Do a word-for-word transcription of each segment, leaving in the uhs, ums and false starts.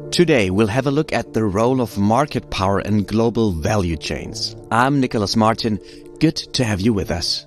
Today, we'll have a look at the role of market power in global value chains. I'm Nicholas Martin. Good to have you with us.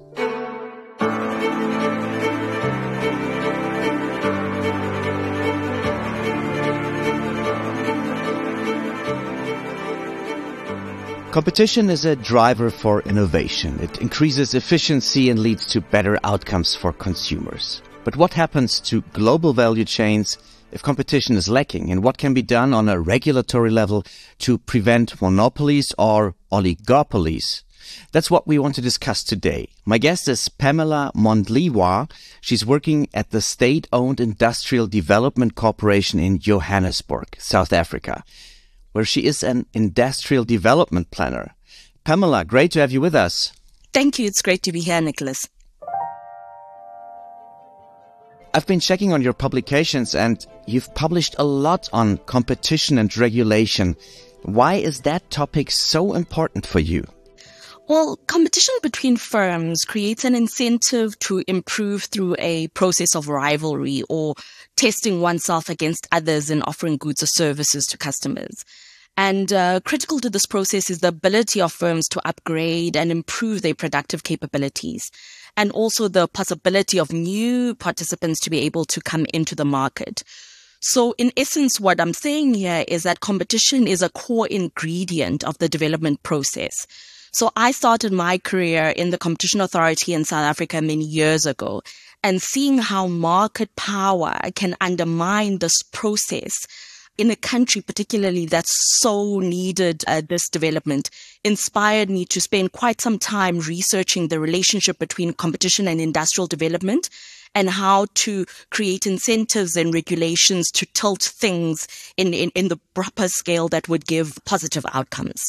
Competition is a driver for innovation. It increases efficiency and leads to better outcomes for consumers. But what happens to global value chains if competition is lacking, and what can be done on a regulatory level to prevent monopolies or oligopolies? That's what we want to discuss today. My guest is Pamela Mondliwa. She's working at the State-Owned Industrial Development Corporation in Johannesburg, South Africa, where she is an industrial development planner. Pamela, great to have you with us. Thank you. It's great to be here, Nicholas. I've been checking on your publications and you've published a lot on competition and regulation. Why is that topic so important for you? Well, competition between firms creates an incentive to improve through a process of rivalry or testing oneself against others and offering goods or services to customers. And uh, critical to this process is the ability of firms to upgrade and improve their productive capabilities, and also the possibility of new participants to be able to come into the market. So in essence, what I'm saying here is that competition is a core ingredient of the development process. So I started my career in the Competition Authority in South Africa many years ago, and seeing how market power can undermine this process in a country particularly that's so needed uh, this development inspired me to spend quite some time researching the relationship between competition and industrial development and how to create incentives and regulations to tilt things in, in, in the proper scale that would give positive outcomes.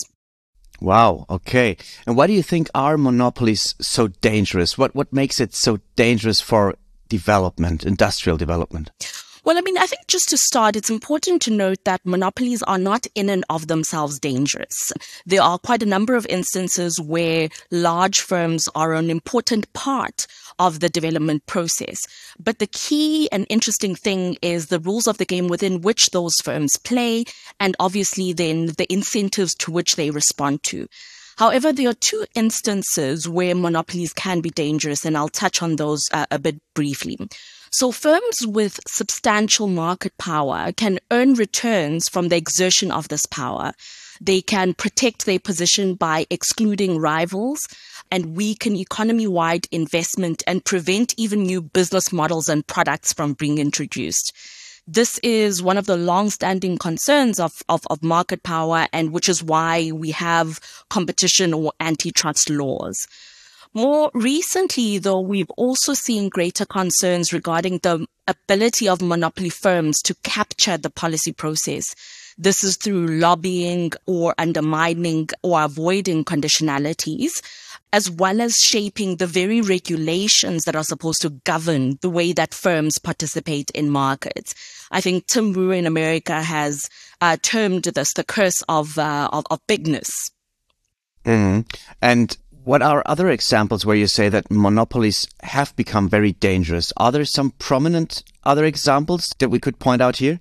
Wow. Okay. And why do you think are monopolies so dangerous? What, what makes it so dangerous for development, industrial development? Well, I mean, I think just to start, it's important to note that monopolies are not in and of themselves dangerous. There are quite a number of instances where large firms are an important part of the development process. But the key and interesting thing is the rules of the game within which those firms play, and obviously then the incentives to which they respond to. However, there are two instances where monopolies can be dangerous, and I'll touch on those uh, a bit briefly. So firms with substantial market power can earn returns from the exertion of this power. They can protect their position by excluding rivals and weaken economy-wide investment and prevent even new business models and products from being introduced. This is one of the long-standing concerns of, of, of market power, and which is why we have competition or antitrust laws. More recently, though, we've also seen greater concerns regarding the ability of monopoly firms to capture the policy process. This is through lobbying or undermining or avoiding conditionalities, as well as shaping the very regulations that are supposed to govern the way that firms participate in markets. I think Tim Wu in America has uh, termed this the curse of, uh, of, of bigness. Mm-hmm. And what are other examples where you say that monopolies have become very dangerous? Are there some prominent other examples that we could point out here?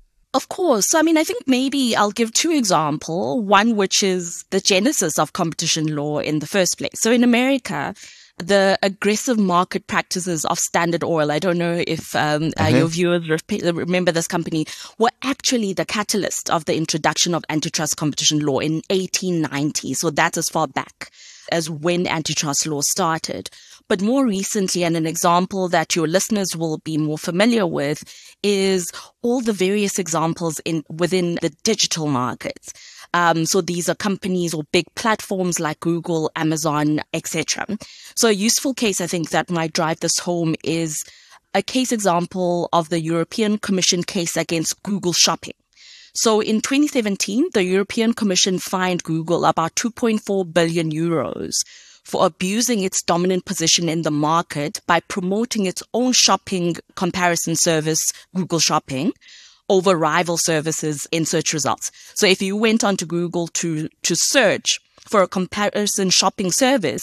Of course. I mean, I think maybe I'll give two examples. One, which is the genesis of competition law in the first place. So in America, the aggressive market practices of Standard Oil, I don't know if um, uh-huh. uh, your viewers re- remember this company, were actually the catalyst of the introduction of antitrust competition law in eighteen ninety. So that's as far back as when antitrust law started. But more recently, and an example that your listeners will be more familiar with, is all the various examples in within the digital markets. Um, so these are companies or big platforms like Google, Amazon, et cetera. So a useful case, I think, that might drive this home is a case example of the European Commission case against Google Shopping. So in twenty seventeen, the European Commission fined Google about two point four billion euros for abusing its dominant position in the market by promoting its own shopping comparison service, Google Shopping, over rival services in search results. So if you went onto Google to, to search for a comparison shopping service,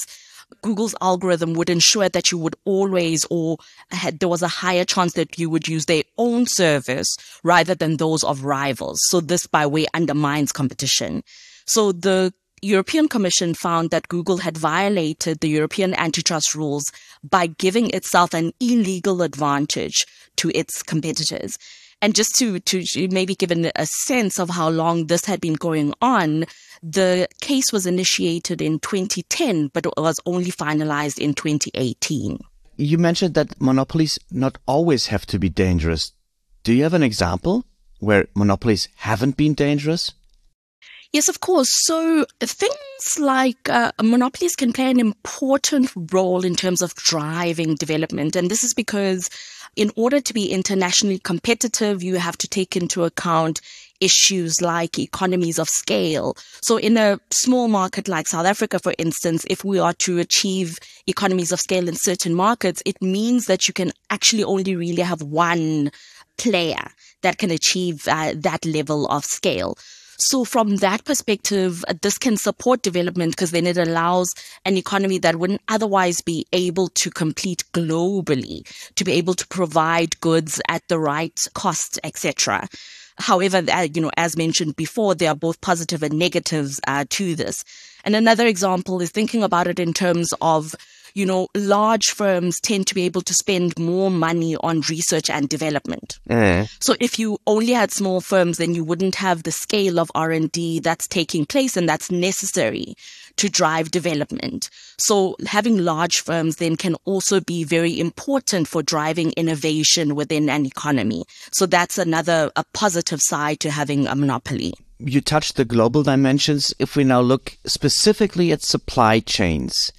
Google's algorithm would ensure that you would always, or had, there was a higher chance that you would use their own service rather than those of rivals. So this, by way, undermines competition. So the European Commission found that Google had violated the European antitrust rules by giving itself an illegal advantage to its competitors. And just to, to maybe give a sense of how long this had been going on, the case was initiated in twenty ten, but it was only finalized in twenty eighteen. You mentioned that monopolies not always have to be dangerous. Do you have an example where monopolies haven't been dangerous? Yes, of course. So things like uh, monopolies can play an important role in terms of driving development. And this is because in order to be internationally competitive, you have to take into account issues like economies of scale. So in a small market like South Africa, for instance, if we are to achieve economies of scale in certain markets, it means that you can actually only really have one player that can achieve uh, that level of scale. So from that perspective, uh, this can support development because then it allows an economy that wouldn't otherwise be able to compete globally to be able to provide goods at the right cost, et cetera. However, uh, you know, as mentioned before, there are both positive and negatives uh, to this. And another example is thinking about it in terms of, you know, large firms tend to be able to spend more money on research and development. Mm. So if you only had small firms, then you wouldn't have the scale of R and D that's taking place and that's necessary to drive development. So having large firms then can also be very important for driving innovation within an economy. So that's another a positive side to having a monopoly. You touched the global dimensions. If we now look specifically at supply chains,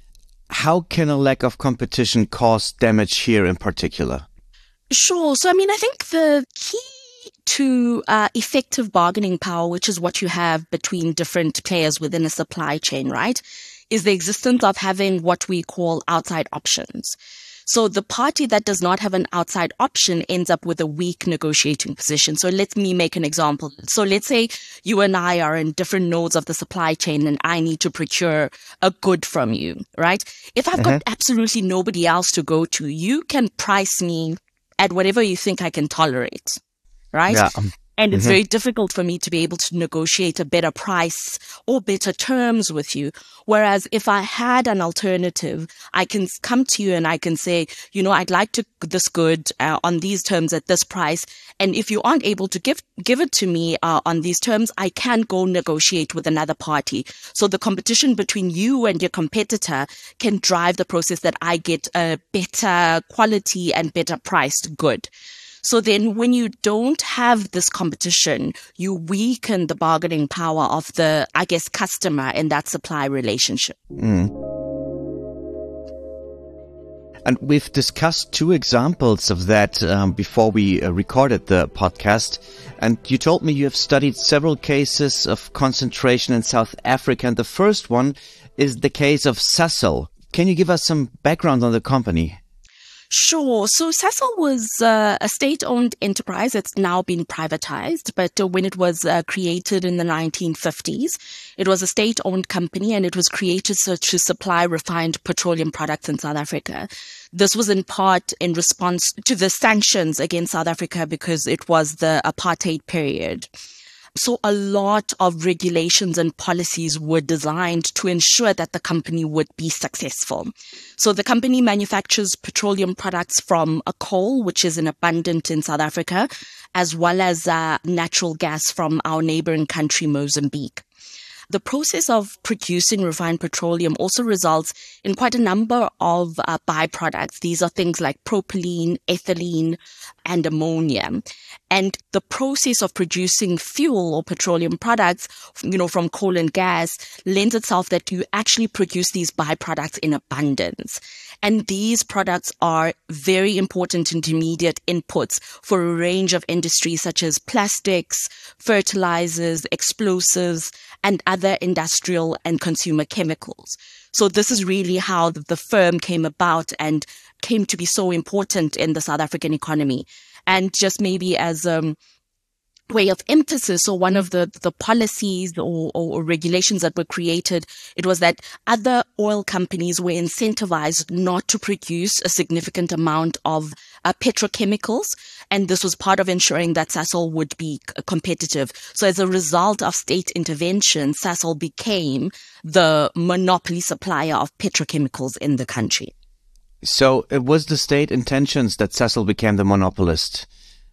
how can a lack of competition cause damage here in particular? Sure. So, I mean, I think the key to uh, effective bargaining power, which is what you have between different players within a supply chain, right, is the existence of having what we call outside options. So the party that does not have an outside option ends up with a weak negotiating position. So let me make an example. So let's say you and I are in different nodes of the supply chain and I need to procure a good from you, right? If I've got uh-huh. absolutely nobody else to go to, you can price me at whatever you think I can tolerate, right? Yeah. Um, and it's mm-hmm. very difficult for me to be able to negotiate a better price or better terms with you. Whereas if I had an alternative, I can come to you and I can say, you know, I'd like to this good uh, on these terms at this price. And if you aren't able to give give it to me uh, on these terms, I can go negotiate with another party. So the competition between you and your competitor can drive the process that I get a better quality and better priced good. So then when you don't have this competition, you weaken the bargaining power of the, I guess, customer in that supply relationship. Mm. And we've discussed two examples of that um, before we uh, recorded the podcast. And you told me you have studied several cases of concentration in South Africa. And the first one is the case of Sasol. Can you give us some background on the company? Sure. So Sasol was uh, a state-owned enterprise. It's now been privatized, but uh, when it was uh, created in the nineteen fifties, it was a state-owned company and it was created so to supply refined petroleum products in South Africa. This was in part in response to the sanctions against South Africa because it was the apartheid period. So a lot of regulations and policies were designed to ensure that the company would be successful. So the company manufactures petroleum products from a coal, which is in abundant in South Africa, as well as uh, natural gas from our neighboring country, Mozambique. The process of producing refined petroleum also results in quite a number of uh, byproducts. These are things like propylene, ethylene, and ammonia. And the process of producing fuel or petroleum products, you know, from coal and gas lends itself that you actually produce these byproducts in abundance. And these products are very important intermediate inputs for a range of industries such as plastics, fertilizers, explosives, and other industrial and consumer chemicals. So this is really how the firm came about and came to be so important in the South African economy. And just maybe as um, way of emphasis, or one of the, the policies or, or, or regulations that were created, it was that other oil companies were incentivized not to produce a significant amount of uh, petrochemicals. And this was part of ensuring that Sasol would be c- competitive. So as a result of state intervention, Sasol became the monopoly supplier of petrochemicals in the country. So it was the state intentions that Sasol became the monopolist?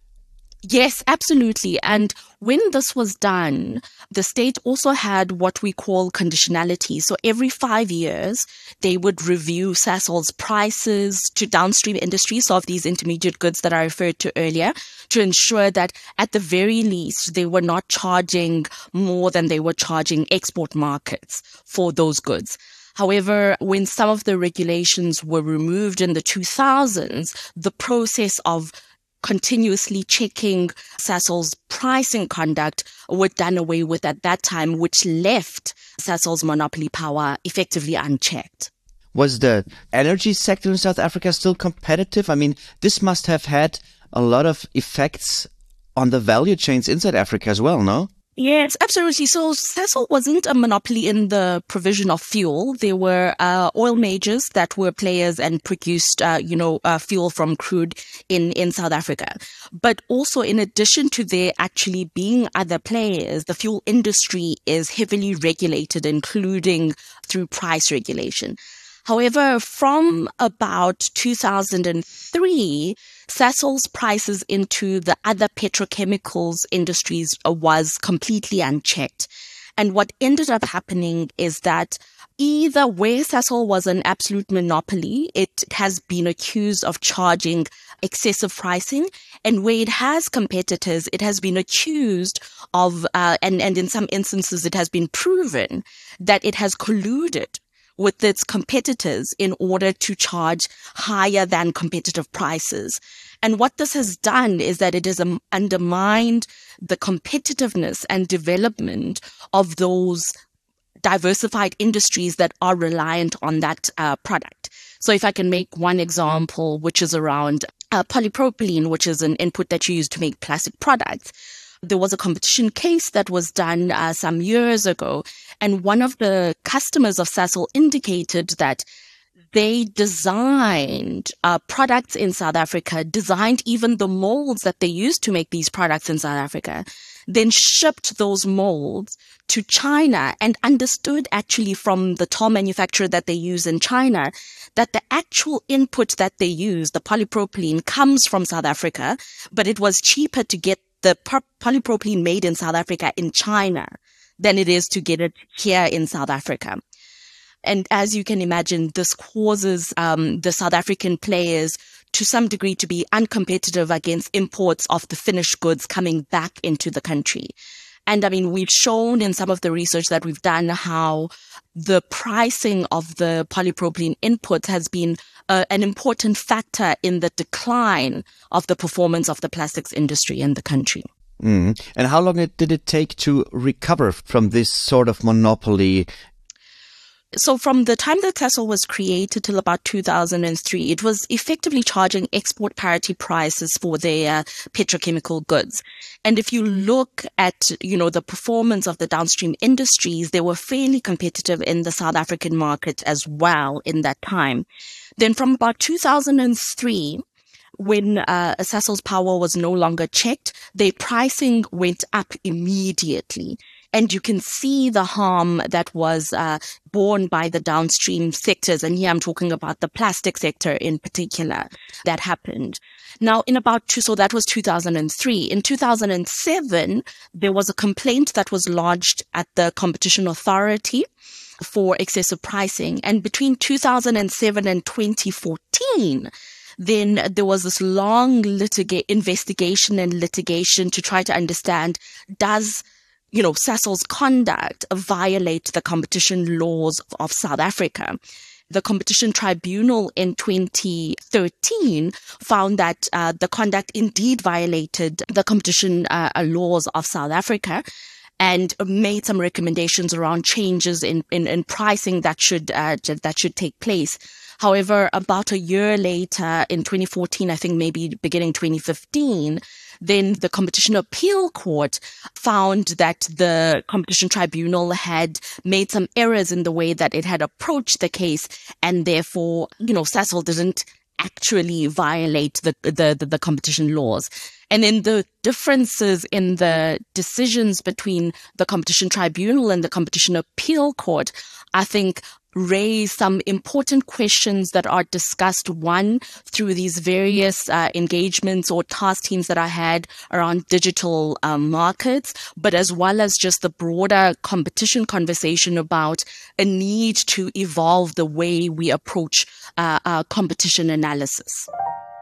Yes, absolutely. And when this was done, the state also had what we call conditionality. So every five years, they would review Sasol's prices to downstream industries, so of these intermediate goods that I referred to earlier, to ensure that at the very least, they were not charging more than they were charging export markets for those goods. However, when some of the regulations were removed in the two thousands, the process of continuously checking Sasol's pricing conduct were done away with at that time, which left Sasol's monopoly power effectively unchecked. Was the energy sector in South Africa still competitive? I mean, this must have had a lot of effects on the value chains inside Africa as well, no? Yes, absolutely. So Sasol wasn't a monopoly in the provision of fuel. There were uh, oil majors that were players and produced, uh, you know, uh, fuel from crude in, in South Africa. But also, in addition to there actually being other players, the fuel industry is heavily regulated, including through price regulation. However, from about two thousand three, Sasol's prices into the other petrochemicals industries was completely unchecked. And what ended up happening is that either where Sasol was an absolute monopoly, it has been accused of charging excessive pricing. And where it has competitors, it has been accused of, uh, and, and in some instances, it has been proven that it has colluded with its competitors in order to charge higher than competitive prices. And what this has done is that it has um, undermined the competitiveness and development of those diversified industries that are reliant on that uh, product. So if I can make one example, which is around uh, polypropylene, which is an input that you use to make plastic products. There was a competition case that was done uh, some years ago, and one of the customers of Sasol indicated that they designed uh, products in South Africa, designed even the molds that they used to make these products in South Africa, then shipped those molds to China and understood actually from the toll manufacturer that they use in China that the actual input that they use, the polypropylene, comes from South Africa, but it was cheaper to get the polypropylene made in South Africa in China than it is to get it here in South Africa. And as you can imagine, this causes um, the South African players to some degree to be uncompetitive against imports of the finished goods coming back into the country. And I mean, we've shown in some of the research that we've done how the pricing of the polypropylene inputs has been uh, an important factor in the decline of the performance of the plastics industry in the country. Mm. And how long it, did it take to recover from this sort of monopoly? So from the time that Sasol was created till about two thousand three, it was effectively charging export parity prices for their petrochemical goods. And if you look at, you know, the performance of the downstream industries, they were fairly competitive in the South African market as well in that time. Then from about two thousand three, when uh, Sasol's power was no longer checked, their pricing went up immediately. And you can see the harm that was uh, borne by the downstream sectors. And here I'm talking about the plastic sector in particular that happened. Now, in about two, so that was two thousand three. In two thousand seven, there was a complaint that was lodged at the Competition Authority for excessive pricing. And between two thousand seven and twenty fourteen, then there was this long litiga- investigation and litigation to try to understand, does you know, Sasol's conduct violate the competition laws of South Africa. The Competition Tribunal in twenty thirteen found that uh, the conduct indeed violated the competition uh, laws of South Africa. and made some recommendations around changes in, in, in pricing that should uh, that should take place. However, about a year later, in twenty fourteen, I think maybe beginning twenty fifteen, then the Competition Appeal Court found that the Competition Tribunal had made some errors in the way that it had approached the case, and therefore, you know, Sasol didn't actually violate the, the, the, the competition laws. And then the differences in the decisions between the Competition Tribunal and the Competition Appeal Court, I think, raise some important questions that are discussed, one, through these various uh, engagements or task teams that I had around digital um, markets, but as well as just the broader competition conversation about a need to evolve the way we approach uh, uh, competition analysis.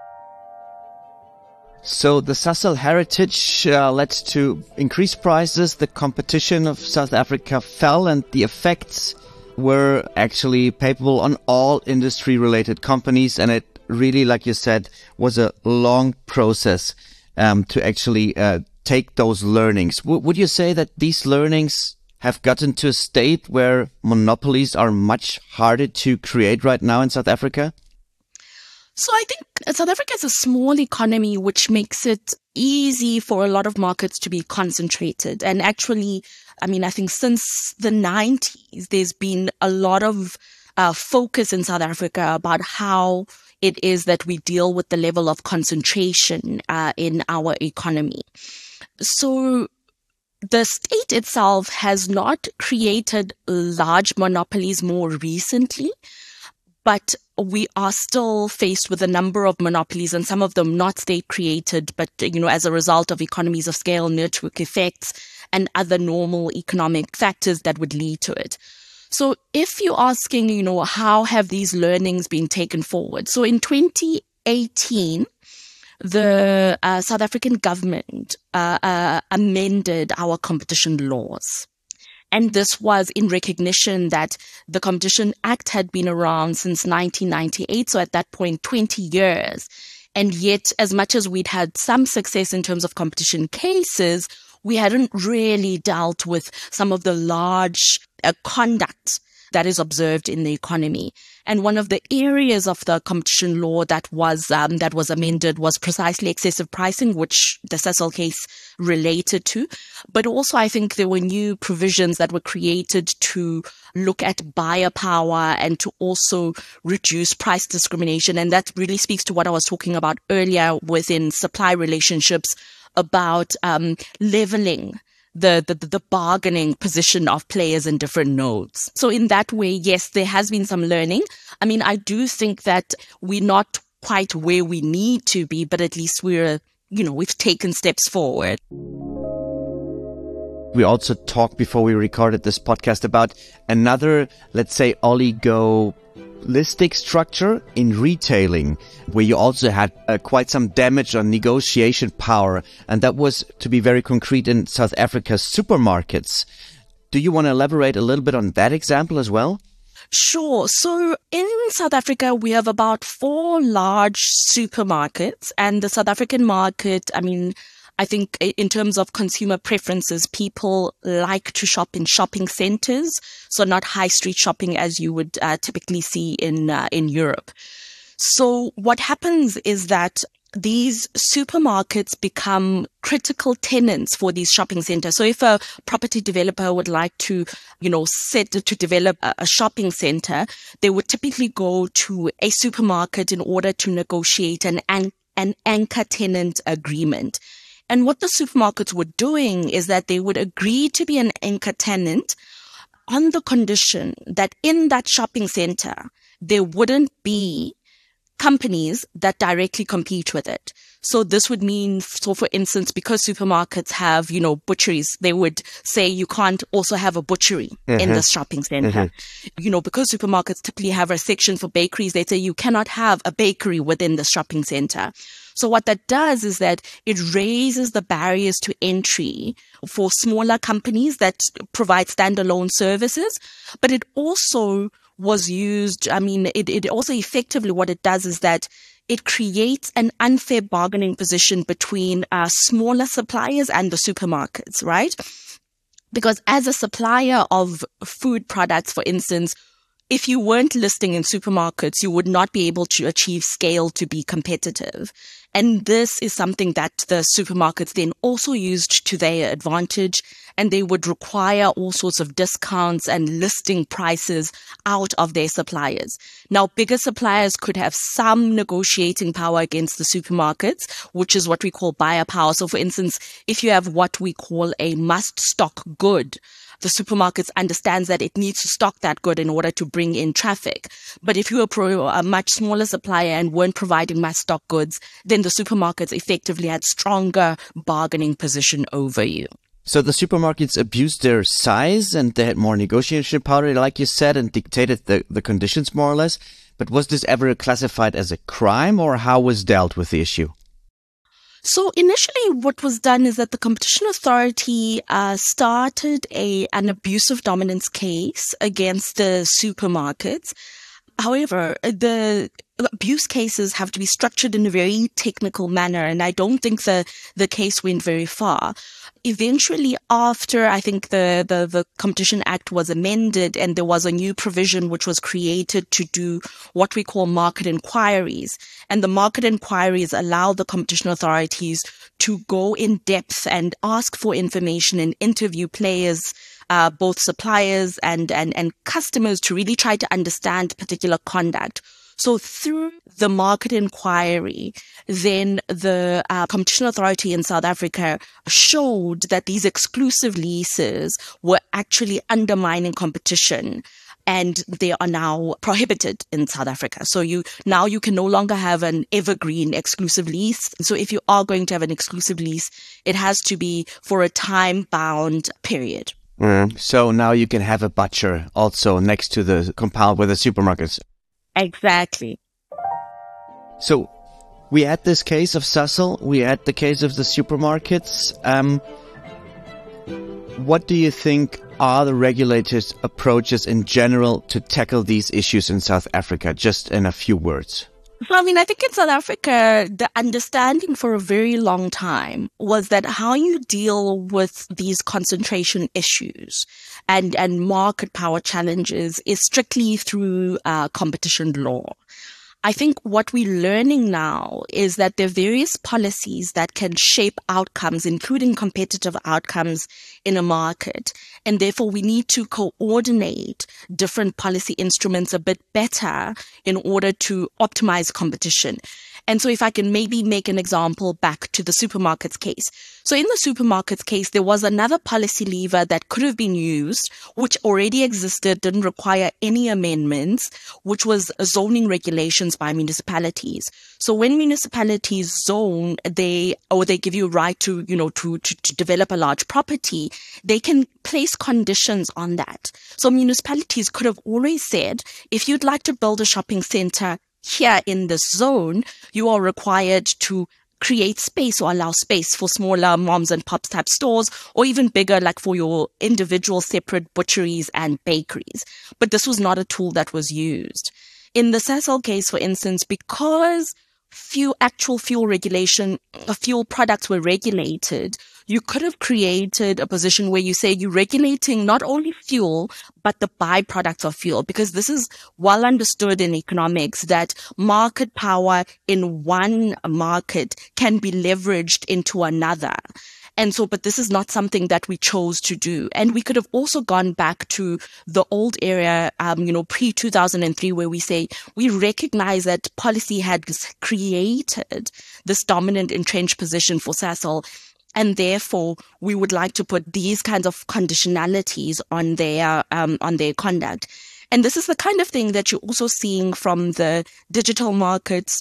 So the Sasol heritage uh, led to increased prices, the competition of South Africa fell, and the effects were actually palpable on all industry-related companies, and it really, like you said, was a long process um, to actually uh, take those learnings. W- would you say that these learnings have gotten to a state where monopolies are much harder to create right now in South Africa? So I think South Africa is a small economy, which makes it easy for a lot of markets to be concentrated. And actually, I mean, I think since the nineties, there's been a lot of uh, focus in South Africa about how it is that we deal with the level of concentration uh, in our economy. So the state itself has not created large monopolies more recently, but we are still faced with a number of monopolies, and some of them not state created, but, you know, as a result of economies of scale, network effects, and other normal economic factors that would lead to it. So if you're asking, you know, how have these learnings been taken forward? So in twenty eighteen, the uh, South African government uh, uh, amended our competition laws. And this was in recognition that the Competition Act had been around since nineteen ninety-eight. So at that point, twenty years. And yet, as much as we'd had some success in terms of competition cases, we hadn't really dealt with some of the large uh, conduct that is observed in the economy. And one of the areas of the competition law that was um, that was amended was precisely excessive pricing, which the Sasol case related to. But also, I think there were new provisions that were created to look at buyer power and to also reduce price discrimination. And that really speaks to what I was talking about earlier within supply relationships about um, leveling The, the the bargaining position of players in different nodes. So in that way, yes, there has been some learning. I mean, I do think that we're not quite where we need to be, but at least we're, you know, we've taken steps forward. We also talked before we recorded this podcast about another, let's say, oligopolistic structure in retailing, where you also had uh, quite some damage on negotiation power. And that was, to be very concrete, in South Africa's supermarkets. Do you want to elaborate a little bit on that example as well? Sure. So in South Africa, we have about four large supermarkets, and the South African market, I mean, I think in terms of consumer preferences, people like to shop in shopping centers, so not high street shopping as you would uh, typically see in uh, in Europe. So what happens is that these supermarkets become critical tenants for these shopping centers. So if a property developer would like to, you know, set to develop a, a shopping center, they would typically go to a supermarket in order to negotiate an, an, an anchor tenant agreement. And what the supermarkets were doing is that they would agree to be an anchor tenant on the condition that in that shopping center, there wouldn't be companies that directly compete with it. So this would mean, so for instance, because supermarkets have, you know, butcheries, they would say you can't also have a butchery mm-hmm. in the shopping center. Mm-hmm. You know, because supermarkets typically have a section for bakeries, they say you cannot have a bakery within the shopping center. So what that does is that it raises the barriers to entry for smaller companies that provide standalone services, but it also was used, I mean, it, it also effectively what it does is that it creates an unfair bargaining position between uh, smaller suppliers and the supermarkets, right? Because as a supplier of food products, for instance, if you weren't listing in supermarkets, you would not be able to achieve scale to be competitive. And this is something that the supermarkets then also used to their advantage, and they would require all sorts of discounts and listing prices out of their suppliers. Now, bigger suppliers could have some negotiating power against the supermarkets, which is what we call buyer power. So, for instance, if you have what we call a must-stock good, the supermarkets understands that it needs to stock that good in order to bring in traffic. But if you were pro- a much smaller supplier and weren't providing must-stock goods, then the supermarkets effectively had stronger bargaining position over you. So the supermarkets abused their size and they had more negotiation power, like you said, and dictated the, the conditions more or less. But was this ever classified as a crime, or how was dealt with the issue? So initially what was done is that the Competition Authority uh, started a an abusive dominance case against the supermarkets. However, the abuse cases have to be structured in a very technical manner, and I don't think the, the case went very far. Eventually, after I think the, the, the Competition Act was amended and there was a new provision which was created to do what we call market inquiries. And the market inquiries allow the competition authorities to go in depth and ask for information and interview players, uh, both suppliers and, and, and customers, to really try to understand particular conduct. So through the market inquiry, then the uh, Competition Authority in South Africa showed that these exclusive leases were actually undermining competition, and they are now prohibited in South Africa. So you now you can no longer have an evergreen exclusive lease. So if you are going to have an exclusive lease, it has to be for a time-bound period. Mm. So now you can have a butcher also next to the compound with the supermarkets. Exactly. So we had this case of Sasol, we had the case of the supermarkets. Um, what do you think are the regulators' approaches in general to tackle these issues in South Africa, just in a few words? So, I mean, I think in South Africa, the understanding for a very long time was that how you deal with these concentration issues and, and market power challenges is strictly through uh, competition law. I think what we're learning now is that there are various policies that can shape outcomes, including competitive outcomes in a market. And therefore, we need to coordinate different policy instruments a bit better in order to optimize competition. And so if I can maybe make an example back to the supermarkets case. So in the supermarkets case, there was another policy lever that could have been used, which already existed, didn't require any amendments, which was zoning regulations by municipalities. So when municipalities zone, they, or they give you a right to, you know, to, to, to develop a large property, they can place conditions on that. So municipalities could have always said, if you'd like to build a shopping center here in this zone, you are required to create space or allow space for smaller moms and pops type stores, or even bigger, like for your individual separate butcheries and bakeries. But this was not a tool that was used. In the Sasol case, for instance, because few actual fuel regulation, uh, fuel products were regulated, you could have created a position where you say you're regulating not only fuel, but the byproducts of fuel, because this is well understood in economics that market power in one market can be leveraged into another. And so, but this is not something that we chose to do. And we could have also gone back to the old era, um, you know, pre two thousand three, where we say we recognize that policy had created this dominant entrenched position for Sasol. And therefore, we would like to put these kinds of conditionalities on their, um, on their conduct. And this is the kind of thing that you're also seeing from the digital markets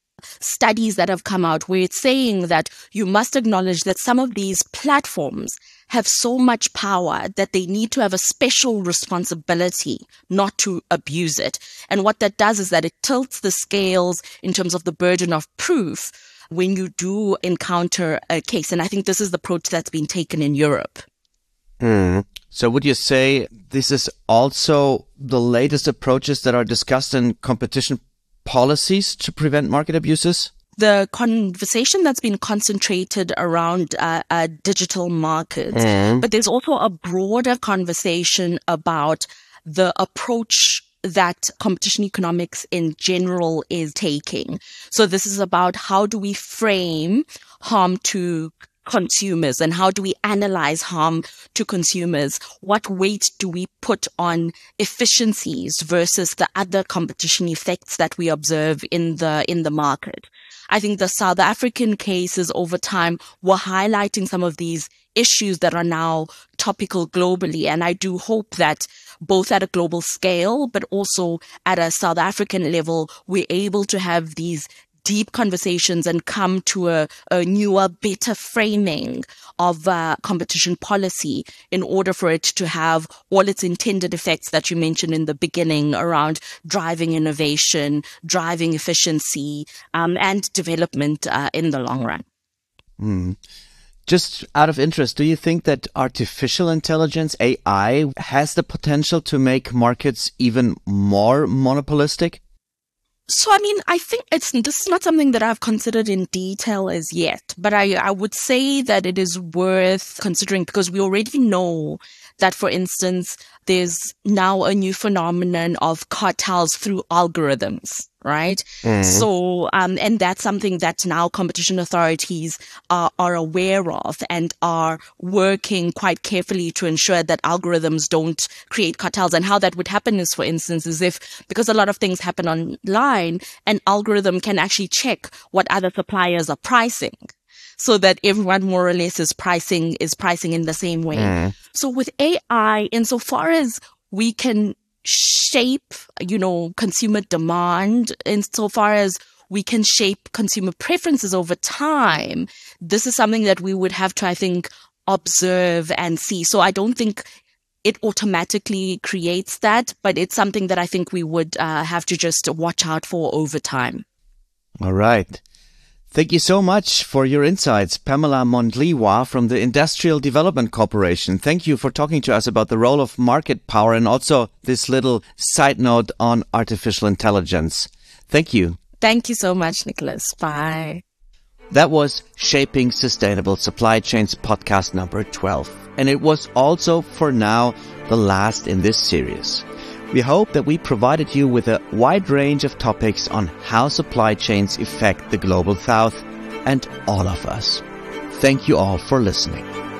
studies that have come out, where it's saying that you must acknowledge that some of these platforms have so much power that they need to have a special responsibility not to abuse it. And what that does is that it tilts the scales in terms of the burden of proof when you do encounter a case. And I think this is the approach that's been taken in Europe. Mm. So would you say this is also the latest approaches that are discussed in competition policies to prevent market abuses? the conversation that's been concentrated around uh, uh, digital markets, mm. but there's also a broader conversation about the approach that competition economics in general is taking. So this is about how do we frame harm to consumers and how do we analyze harm to consumers? What weight do we put on efficiencies versus the other competition effects that we observe in the in the market? I think the South African cases over time were highlighting some of these issues that are now topical globally. And I do hope that both at a global scale, but also at a South African level, we're able to have these deep conversations and come to a, a newer, better framing of uh, competition policy in order for it to have all its intended effects that you mentioned in the beginning around driving innovation, driving efficiency, um, and development uh, in the long run. Mm. Just out of interest, do you think that artificial intelligence, A I, has the potential to make markets even more monopolistic? So, I mean, I think it's this is not something that I've considered in detail as yet, but I, I would say that it is worth considering because we already know that, for instance, there's now a new phenomenon of cartels through algorithms, right? Mm. So, um, and that's something that now competition authorities are, are aware of and are working quite carefully to ensure that algorithms don't create cartels. And how that would happen is, for instance, is if, because a lot of things happen online, an algorithm can actually check what other suppliers are pricing, so that everyone more or less is pricing is pricing in the same way. Mm. So with A I, insofar as we can shape, you know, consumer demand, insofar as we can shape consumer preferences over time, this is something that we would have to, I think, observe and see. So I don't think it automatically creates that, but it's something that I think we would uh, have to just watch out for over time. All right. Thank you so much for your insights, Pamela Mondliwa from the Industrial Development Corporation. Thank you for talking to us about the role of market power and also this little side note on artificial intelligence. Thank you. Thank you so much, Nicholas. Bye. That was Shaping Sustainable Supply Chains podcast number twelve. And it was also, for now, the last in this series. We hope that we provided you with a wide range of topics on how supply chains affect the Global South and all of us. Thank you all for listening.